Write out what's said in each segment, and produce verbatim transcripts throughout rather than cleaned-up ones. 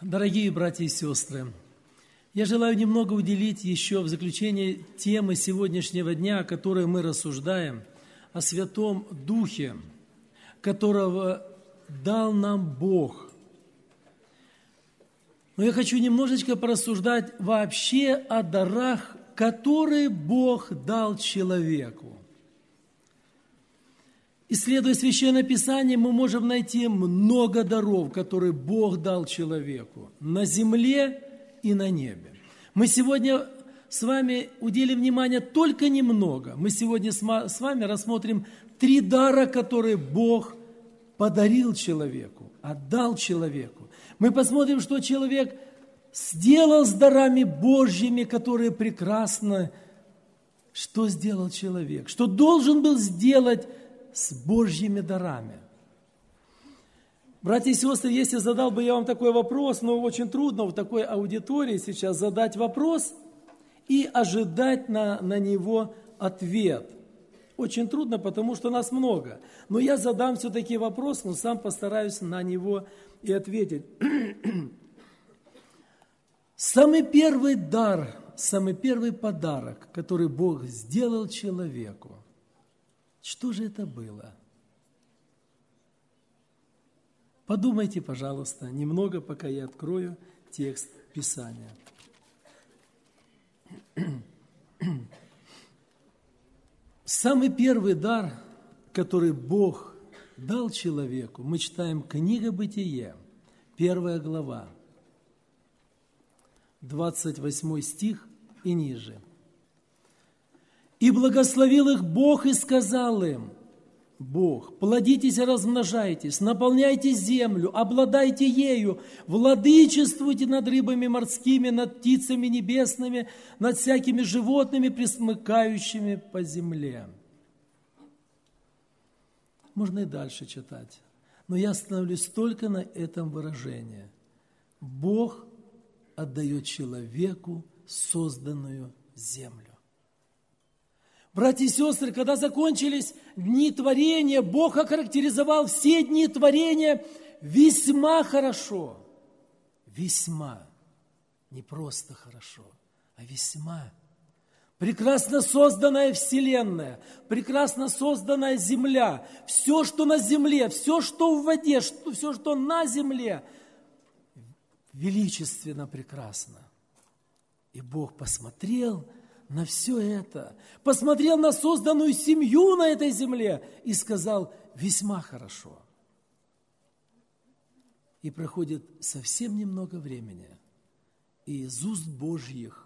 Дорогие братья и сестры, я желаю немного уделить еще в заключение темы сегодняшнего дня, о которой мы рассуждаем, о Святом Духе, которого дал нам Бог. Но я хочу немножечко порассуждать вообще о дарах, которые Бог дал человеку. Исследуя Священное Писание, мы можем найти много даров, которые Бог дал человеку на земле и на небе. Мы сегодня с вами уделим внимание только немного. Мы сегодня с вами рассмотрим три дара, которые Бог подарил человеку, отдал человеку. Мы посмотрим, что человек сделал с дарами Божьими, которые прекрасны. Что сделал человек? Что должен был сделать с Божьими дарами? Братья и сестры, если задал бы я вам такой вопрос, но очень трудно в такой аудитории сейчас задать вопрос и ожидать на, на него ответ. Очень трудно, потому что нас много. Но я задам все-таки вопрос, но сам постараюсь на него и ответить. Самый первый дар, самый первый подарок, который Бог сделал человеку, что же это было? Подумайте, пожалуйста, немного, пока я открою текст Писания. Самый первый дар, который Бог дал человеку, мы читаем книга Бытие, первая глава, двадцать восьмой стих и ниже. «И благословил их Бог и сказал им, Бог, плодитесь и размножайтесь, наполняйте землю, обладайте ею, владычествуйте над рыбами морскими, над птицами небесными, над всякими животными, пресмыкающими по земле». Можно и дальше читать, но я остановлюсь только на этом выражении. Бог отдает человеку созданную землю. Братья и сестры, когда закончились дни творения, Бог охарактеризовал все дни творения весьма хорошо. Весьма. Не просто хорошо, а весьма. Прекрасно созданная вселенная, прекрасно созданная земля, все, что на земле, все, что в воде, все, что на земле, величественно прекрасно. И Бог посмотрел на все это, посмотрел на созданную семью на этой земле и сказал: весьма хорошо. И проходит совсем немного времени, и из уст Божьих,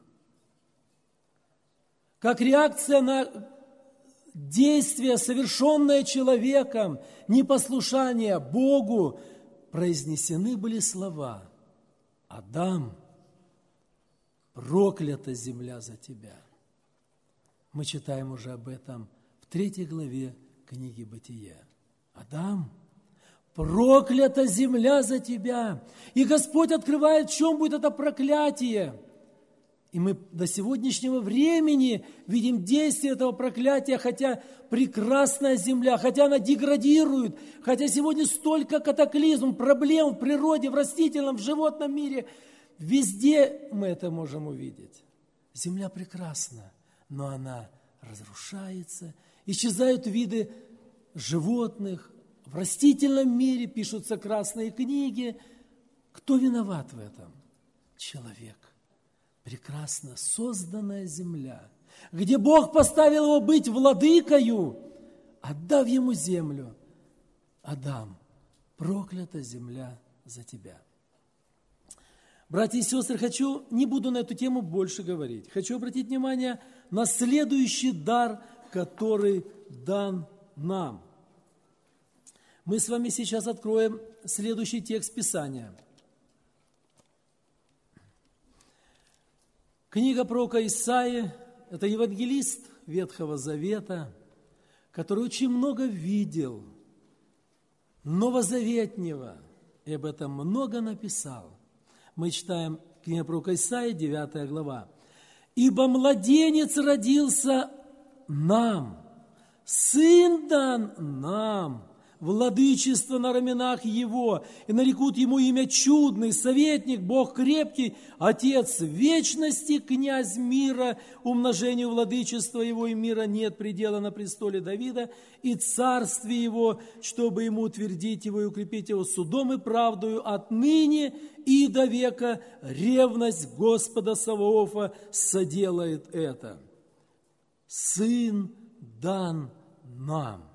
как реакция на действие, совершенное человеком, непослушание Богу, произнесены были слова: «Адам, проклята земля за тебя». Мы читаем уже об этом в третьей главе книги Бытия. «Адам, проклята земля за тебя». И Господь открывает, в чем будет это проклятие. И мы до сегодняшнего времени видим действие этого проклятия, хотя прекрасная земля, хотя она деградирует, хотя сегодня столько катаклизм, проблем в природе, в растительном, в животном мире. Везде мы это можем увидеть. Земля прекрасна, но она разрушается, исчезают виды животных, в растительном мире пишутся красные книги. Кто виноват в этом? Человек. Прекрасно созданная земля, где Бог поставил его быть владыкою, отдав ему землю. Адам, проклята земля за тебя. Братья и сестры, хочу, не буду на эту тему больше говорить. Хочу обратить внимание на следующий дар, который дан нам. Мы с вами сейчас откроем следующий текст Писания. Книга пророка Исаии – это евангелист Ветхого Завета, который очень много видел новозаветнего и об этом много написал. Мы читаем книгу пророка Исаии, девятая глава. «Ибо младенец родился нам, сын дан нам, владычество на раменах его, и нарекут ему имя чудный, советник, Бог крепкий, Отец вечности, князь мира, умножению владычества его и мира нет предела на престоле Давида, и царстве его, чтобы ему утвердить его и укрепить его судом и правдою отныне и до века. Ревность Господа Саваофа соделает это. Сын дан нам.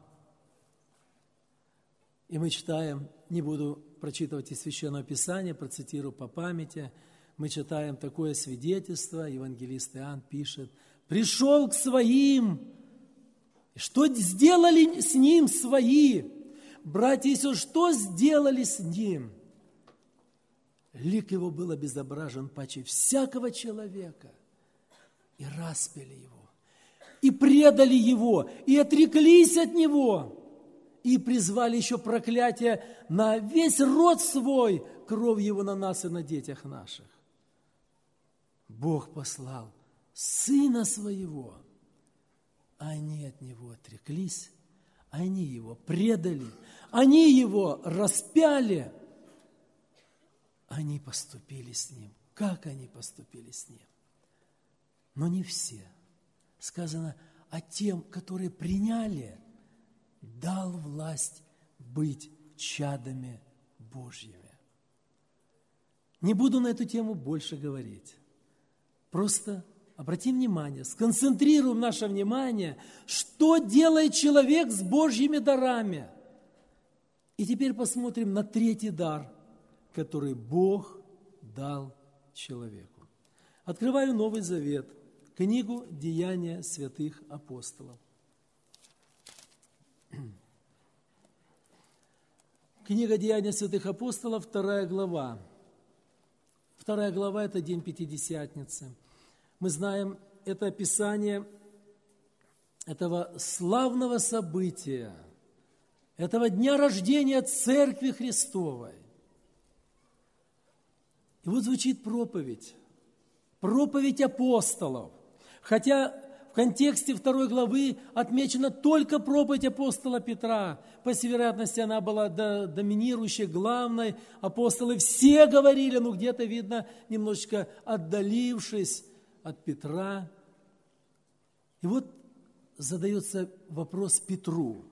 И мы читаем, не буду прочитывать из Священного Писания, процитирую по памяти, мы читаем такое свидетельство, евангелист Иоанн пишет: «Пришел к своим, что сделали с ним свои? Братья и сестры, что сделали с ним? Лик его был обезображен паче всякого человека, и распяли его, и предали его, и отреклись от него». И призвали еще проклятие на весь род свой, кровь его на нас и на детях наших. Бог послал Сына Своего, а они от Него отреклись, они Его предали, они Его распяли, они поступили с Ним. Как они поступили с Ним? Но не все. Сказано, а тем, которые приняли, дал власть быть чадами Божьими. Не буду на эту тему больше говорить. Просто обратим внимание, сконцентрируем наше внимание, что делает человек с Божьими дарами. И теперь посмотрим на третий дар, который Бог дал человеку. Открываю Новый Завет, книгу «Деяния святых апостолов». Книга «Деяния святых апостолов», вторая глава. Вторая глава – это день Пятидесятницы. Мы знаем, это описание этого славного события, этого дня рождения Церкви Христовой. И вот звучит проповедь, проповедь апостолов. Хотя в контексте второй главы отмечена только проповедь апостола Петра. По всей вероятности, она была доминирующей, главной. Апостолы все говорили, ну где-то, видно, немножечко отдалившись от Петра. И вот задается вопрос Петру.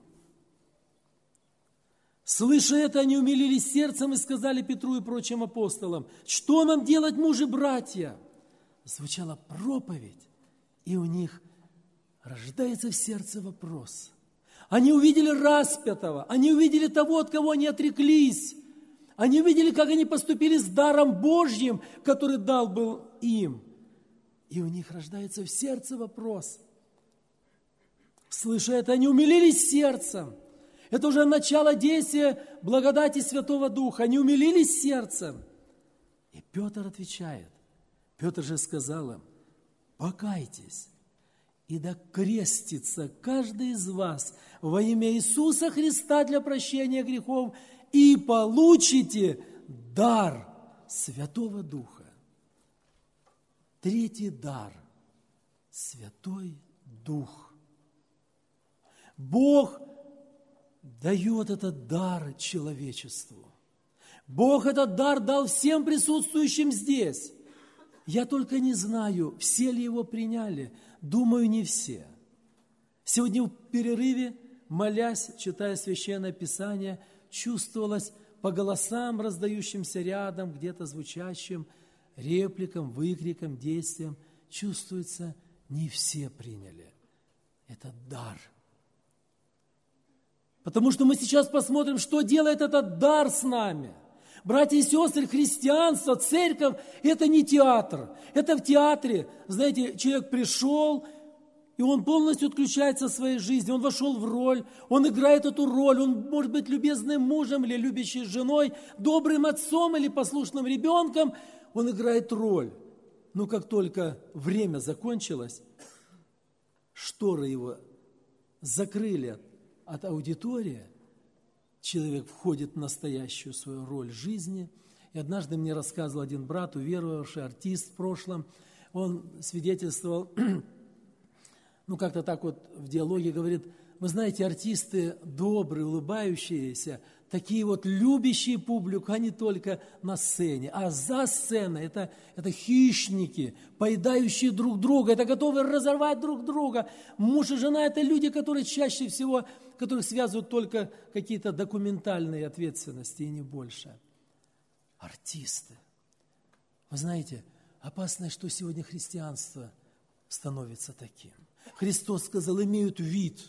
Слыша это, они умилились сердцем и сказали Петру и прочим апостолам: «Что нам делать, мужи, братья?» Звучала проповедь, и у них рождается в сердце вопрос. Они увидели распятого, они увидели того, от кого они отреклись. Они увидели, как они поступили с даром Божьим, который дал был им. И у них рождается в сердце вопрос. Слыша это, они умилились сердцем. Это уже начало действия благодати Святого Духа. Они умилились сердцем. И Петр отвечает. Петр же сказал им: «Покайтесь, и да крестится каждый из вас во имя Иисуса Христа для прощения грехов, и получите дар Святого Духа». Третий дар – Святой Дух. Бог дает этот дар человечеству. Бог этот дар дал всем присутствующим здесь. Я только не знаю, все ли его приняли. Думаю, не все. Сегодня в перерыве, молясь, читая Священное Писание, чувствовалось по голосам, раздающимся рядом, где-то звучащим, репликам, выкрикам, действиям, чувствуется, не все приняли этот дар. Потому что мы сейчас посмотрим, что делает этот дар с нами. Братья и сестры, христианство, церковь – это не театр. Это в театре, знаете, человек пришел, и он полностью отключается от своей жизни. Он вошел в роль, он играет эту роль. Он может быть любезным мужем или любящей женой, добрым отцом или послушным ребенком. Он играет роль. Но как только время закончилось, шторы его закрыли от аудитории, человек входит в настоящую свою роль жизни. И однажды мне рассказывал один брат, уверовавший, артист в прошлом, он свидетельствовал, ну как-то так вот в диалоге говорит: вы знаете, артисты добрые, улыбающиеся, такие вот любящие публику, а не только на сцене. А за сценой это, это хищники, поедающие друг друга, это готовые разорвать друг друга. Муж и жена – это люди, которые чаще всего, которых связывают только какие-то документальные ответственности и не больше. Артисты. Вы знаете, опасно, что сегодня христианство становится таким. Христос сказал, имеют вид,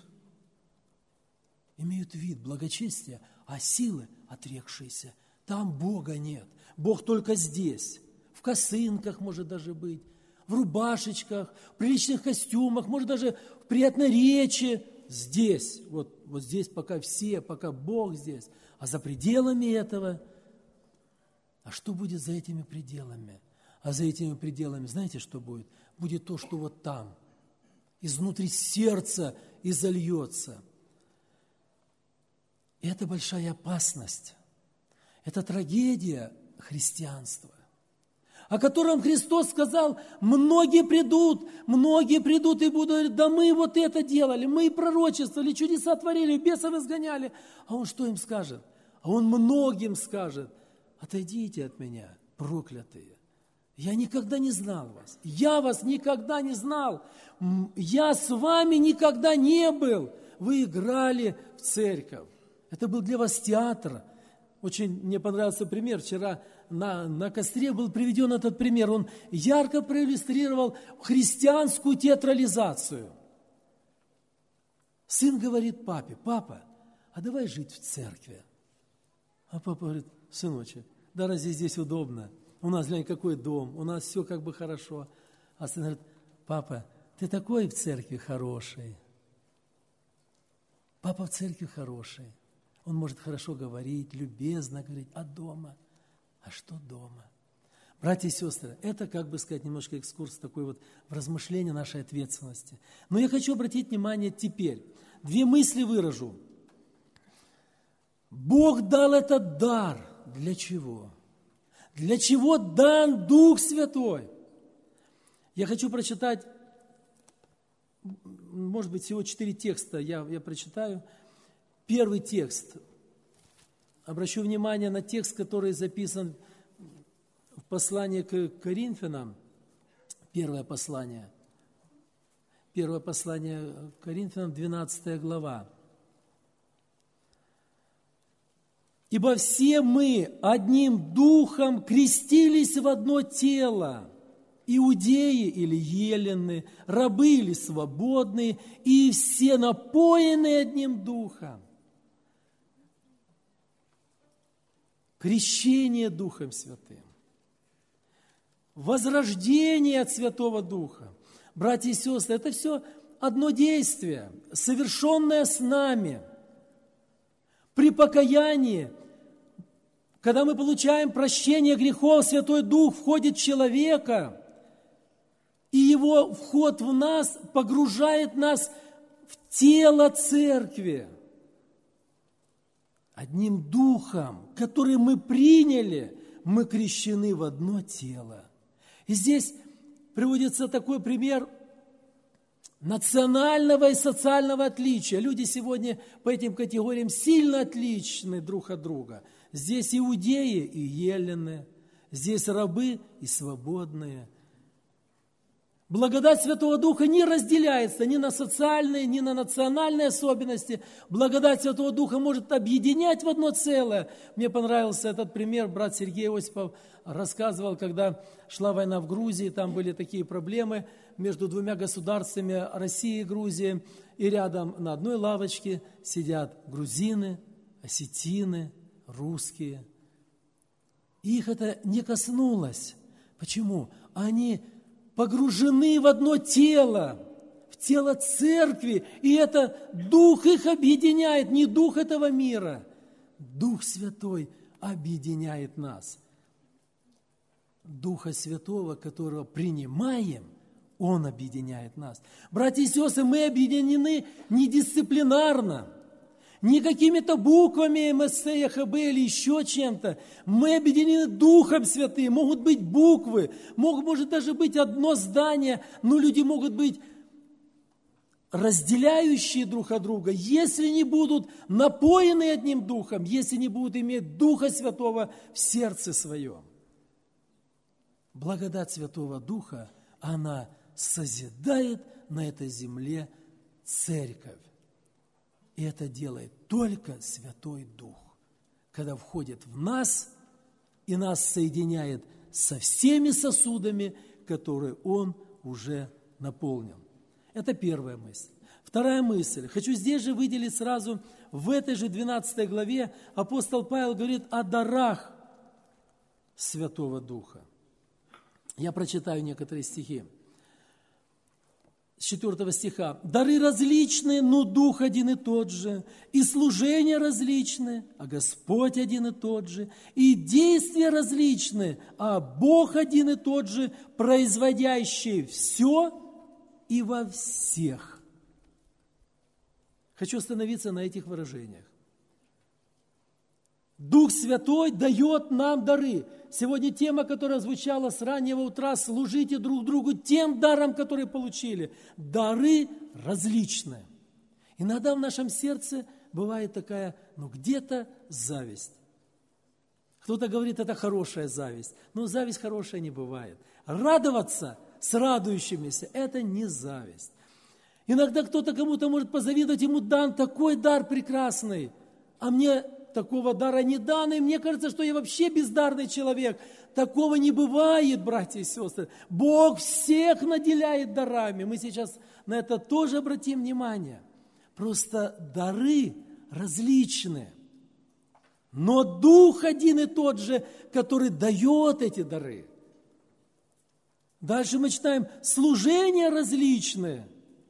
имеют вид благочестия, а силы отрекшиеся. Там Бога нет. Бог только здесь. В косынках может даже быть, в рубашечках, в приличных костюмах, может даже в приятной речи. Здесь, вот, вот здесь пока все, пока Бог здесь. А за пределами этого, а что будет за этими пределами? А за этими пределами, знаете, что будет? Будет то, что вот там, изнутри сердца изольется. И это большая опасность. Это трагедия христианства, о котором Христос сказал, многие придут, многие придут и будут говорить, да мы вот это делали, мы и пророчествовали, чудеса творили, бесов изгоняли. А Он что им скажет? А Он многим скажет, отойдите от меня, проклятые. Я никогда не знал вас, я вас никогда не знал, я с вами никогда не был. Вы играли в церковь. Это был для вас театр. Очень мне понравился пример. Вчера на, на костре был приведен этот пример. Он ярко проиллюстрировал христианскую театрализацию. Сын говорит папе, папа, а давай жить в церкви. А папа говорит, сыночек, да разве здесь удобно? У нас, глянь, какой дом, у нас все как бы хорошо. А сын говорит, папа, ты такой в церкви хороший. Папа в церкви хороший. Он может хорошо говорить, любезно говорить, а дома? А что дома? Братья и сестры, это, как бы сказать, немножко экскурс такой вот в размышление нашей ответственности. Но я хочу обратить внимание теперь. Две мысли выражу. Бог дал этот дар. Для чего? Для чего дан Дух Святой? Я хочу прочитать, может быть, всего четыре текста я, я прочитаю. Первый текст. Обращу внимание на текст, который записан в послании к Коринфянам. Первое послание. Первое послание к Коринфянам, двенадцатая глава. «Ибо все мы одним духом крестились в одно тело, иудеи или елены, рабы или свободные, и все напоены одним духом». Крещение Духом Святым, возрождение от Святого Духа. Братья и сестры, это все одно действие, совершенное с нами. При покаянии, когда мы получаем прощение грехов, Святой Дух входит в человека, и его вход в нас погружает нас в тело церкви. Одним духом, который мы приняли, мы крещены в одно тело. И здесь приводится такой пример национального и социального отличия. Люди сегодня по этим категориям сильно отличны друг от друга. Здесь иудеи и елены, здесь рабы и свободные. Благодать Святого Духа не разделяется ни на социальные, ни на национальные особенности. Благодать Святого Духа может объединять в одно целое. Мне понравился этот пример. Брат Сергей Осипов рассказывал, когда шла война в Грузии, там были такие проблемы между двумя государствами, Россией и Грузией. И рядом на одной лавочке сидят грузины, осетины, русские. И их это не коснулось. Почему? Они погружены в одно тело, в тело церкви, и это Дух их объединяет, не Дух этого мира. Дух Святой объединяет нас. Духа Святого, которого принимаем, Он объединяет нас. Братья и сестры, мы объединены не дисциплинарно, не какими-то буквами эм эс тэ, эх бэ или еще чем-то. Мы объединены Духом Святым. Могут быть буквы, могут, может даже быть одно здание, но люди могут быть разделяющие друг от друга, если не будут напоены одним духом, если не будут иметь Духа Святого в сердце своем. Благодать Святого Духа, она созидает на этой земле церковь. И это делает только Святой Дух, когда входит в нас и нас соединяет со всеми сосудами, которые Он уже наполнил. Это первая мысль. Вторая мысль. Хочу здесь же выделить сразу, в этой же двенадцатой главе апостол Павел говорит о дарах Святого Духа. Я прочитаю некоторые стихи. С четвертого стиха. «Дары различные, но Дух один и тот же, и служения различные, а Господь один и тот же, и действия различные, а Бог один и тот же, производящий все и во всех». Хочу остановиться на этих выражениях. Дух Святой дает нам дары. Сегодня тема, которая звучала с раннего утра, служите друг другу тем даром, который получили. Дары различные. Иногда в нашем сердце бывает такая, ну где-то зависть. Кто-то говорит, это хорошая зависть. Но зависть хорошая не бывает. Радоваться с радующимися – это не зависть. Иногда кто-то кому-то может позавидовать, ему дан такой дар прекрасный, а мне такого дара не дан, и мне кажется, что я вообще бездарный человек. Такого не бывает, братья и сестры. Бог всех наделяет дарами. Мы сейчас на это тоже обратим внимание. Просто дары различные. Но Дух один и тот же, который дает эти дары. Дальше мы читаем, служения различные,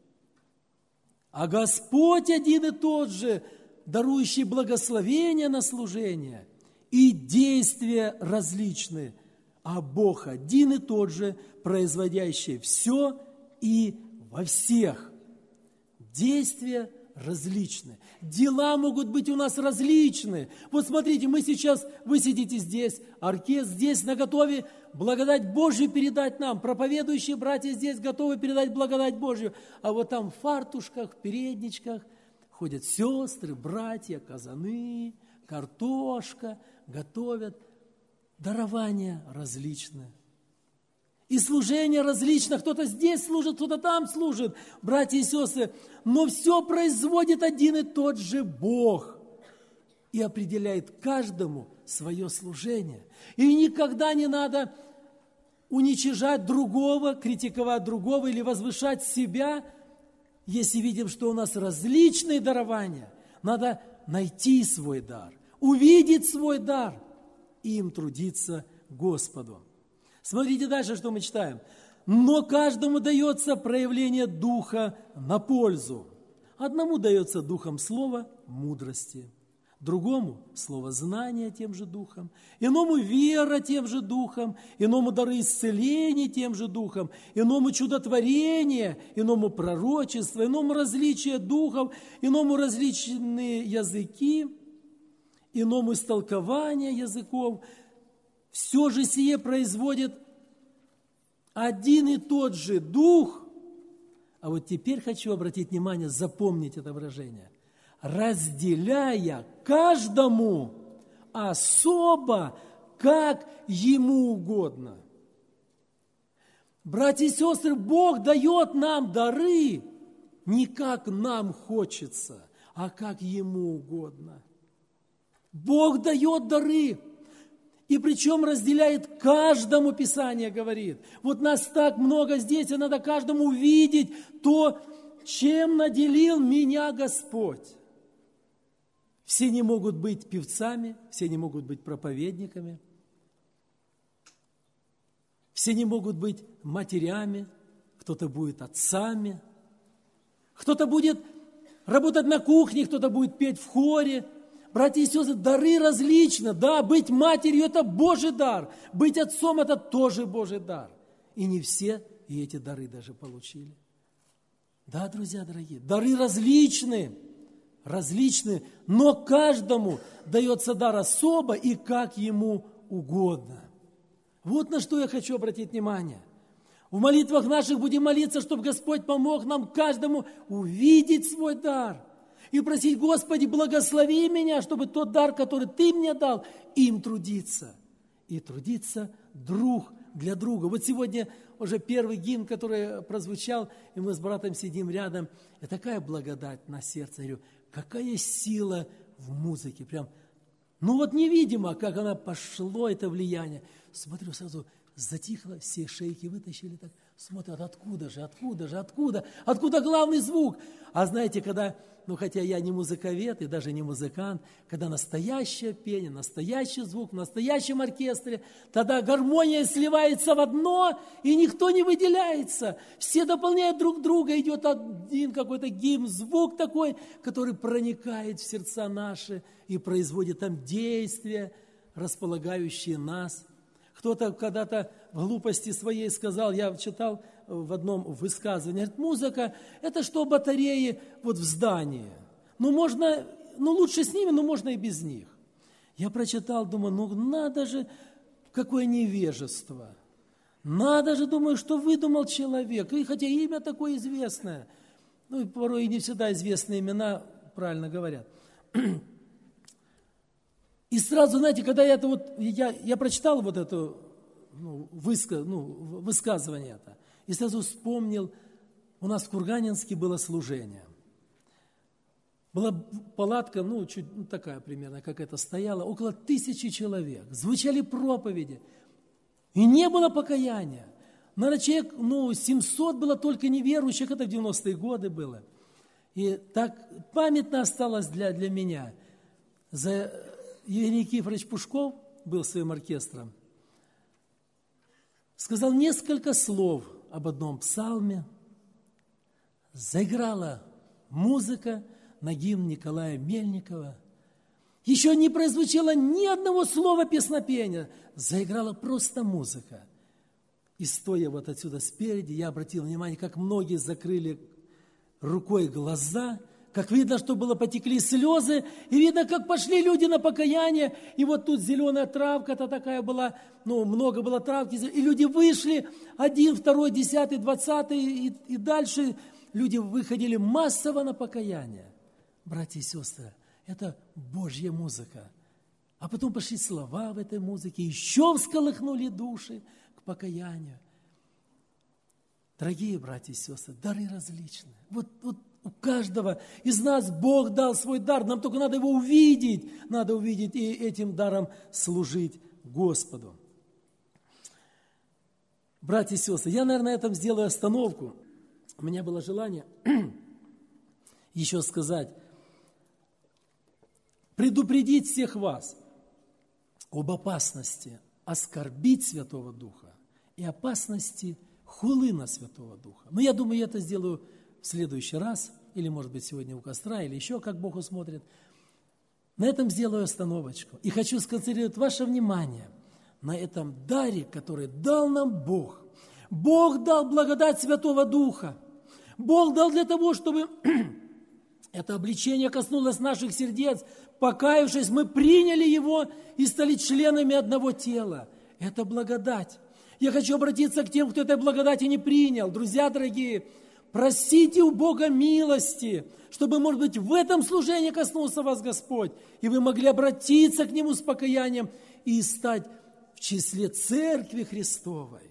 а Господь один и тот же, дарующий благословение на служение, и действия различные, а Бог один и тот же, производящий все и во всех. Действия различные. Дела могут быть у нас различные. Вот смотрите, мы сейчас, вы сидите здесь, оркестр здесь наготове, благодать Божью передать нам. Проповедующие братья здесь готовы передать благодать Божью. А вот там в фартушках, в передничках ходят сестры, братья, казаны, картошка, готовят. Дарования различные. И служения различные. Кто-то здесь служит, кто-то там служит, братья и сестры. Но все производит один и тот же Бог. И определяет каждому свое служение. И никогда не надо уничижать другого, критиковать другого или возвышать себя, если видим, что у нас различные дарования. Надо найти свой дар, увидеть свой дар и им трудиться Господу. Смотрите дальше, что мы читаем. «Но каждому дается проявление Духа на пользу. Одному дается Духом слово мудрости, другому слово знания тем же Духом, иному вера тем же Духом, иному дары исцеления тем же Духом, иному чудотворение, иному пророчество, иному различие духов, иному различные языки, иному истолкование языков. Все же сие производит один и тот же Дух». А вот теперь хочу обратить внимание, запомнить это выражение. «Разделяя каждому особо, как ему угодно». Братья и сестры, Бог дает нам дары не как нам хочется, а как ему угодно. Бог дает дары. И причем разделяет каждому, Писание говорит. Вот нас так много здесь, и надо каждому увидеть то, чем наделил меня Господь. Все не могут быть певцами, все не могут быть проповедниками, все не могут быть матерями, кто-то будет отцами, кто-то будет работать на кухне, кто-то будет петь в хоре. Братья и сестры, дары различны. Да, быть матерью – это Божий дар. Быть отцом – это тоже Божий дар. И не все и эти дары даже получили. Да, друзья дорогие, дары различны, различны, но каждому дается дар особо и как ему угодно. Вот на что я хочу обратить внимание. В молитвах наших будем молиться, чтобы Господь помог нам каждому увидеть свой дар. И просить: Господи, благослови меня, чтобы тот дар, который Ты мне дал, им трудиться. И трудиться друг для друга. Вот сегодня уже первый гимн, который прозвучал, и мы с братом сидим рядом. И такая благодать на сердце. Я говорю, какая сила в музыке. Прям, ну вот невидимо, как она пошло, это влияние. Смотрю, сразу затихло, все шейки вытащили так. Смотрят, откуда же, откуда же, откуда, откуда главный звук? А знаете, когда, ну хотя я не музыковед и даже не музыкант, когда настоящее пение, настоящий звук в настоящем оркестре, тогда гармония сливается в одно, и никто не выделяется. Все дополняют друг друга, идет один какой-то гимн, звук такой, который проникает в сердца наши и производит там действия, располагающие нас. Кто-то когда-то в глупости своей сказал, я читал в одном высказывании, говорит, музыка – это что батареи вот в здании. Ну, можно, ну, лучше с ними, но можно и без них. Я прочитал, думаю, ну, надо же, какое невежество. Надо же, думаю, что выдумал человек. И хотя имя такое известное, ну, и порой и не всегда известные имена правильно говорят. И сразу, знаете, когда я это вот, я, я прочитал вот это ну, выска, ну, высказывание это, и сразу вспомнил, у нас в Курганинске было служение. Была палатка, ну, чуть ну, такая примерно, как это, стояла, около тысячи человек. Звучали проповеди, и не было покаяния. Наверное, человек, ну, семьсот было только неверующих, это в девяностые годы было. И так памятно осталось для, для меня. За Евгений Никифорович Пушков был своим оркестром, сказал несколько слов об одном псалме, заиграла музыка на гимн Николая Мельникова, еще не прозвучало ни одного слова песнопения, заиграла просто музыка. И стоя вот отсюда спереди, я обратил внимание, как многие закрыли рукой глаза, как видно, что было потекли слезы, и видно, как пошли люди на покаяние, и вот тут зеленая травка-то такая была, ну, много было травки, и люди вышли, один, второй, десятый, двадцатый, и, и дальше люди выходили массово на покаяние. Братья и сестры, это Божья музыка. А потом пошли слова в этой музыке, еще всколыхнули души к покаянию. Дорогие братья и сестры, дары различные. Вот, вот у каждого из нас Бог дал свой дар, нам только надо его увидеть, надо увидеть и этим даром служить Господу. Братья и сестры, я, наверное, на этом сделаю остановку. У меня было желание еще сказать, предупредить всех вас об опасности оскорбить Святого Духа и опасности хулы на Святого Духа. Но я думаю, я это сделаю в следующий раз, или, может быть, сегодня у костра, или еще, как Бог усмотрит. На этом сделаю остановочку. И хочу сконцентрировать ваше внимание на этом даре, который дал нам Бог. Бог дал благодать Святого Духа. Бог дал для того, чтобы это обличение коснулось наших сердец. Покаявшись, мы приняли его и стали членами одного тела. Это благодать. Я хочу обратиться к тем, кто этой благодати не принял. Друзья дорогие, просите у Бога милости, чтобы, может быть, в этом служении коснулся вас Господь, и вы могли обратиться к Нему с покаянием и стать в числе Церкви Христовой.